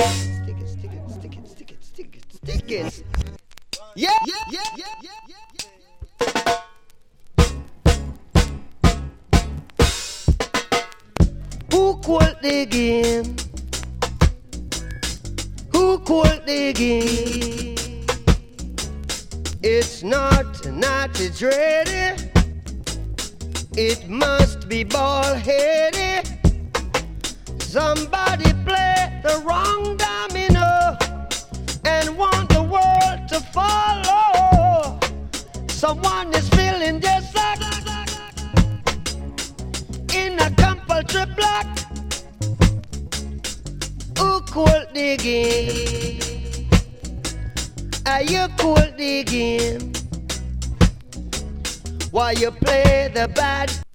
Stick it, stick it, stick it, stick it, stick it, stick it. Yeah, yeah, yeah, yeah, yeah, yeah. Who called the game? Who called the game? It's not, it's ready. It must be ball-headed. Somebody play the wrong domino and want the world to follow. Someone is feeling just like in a compulsory block. Who called the game? Are you called the game? Why you play the bad?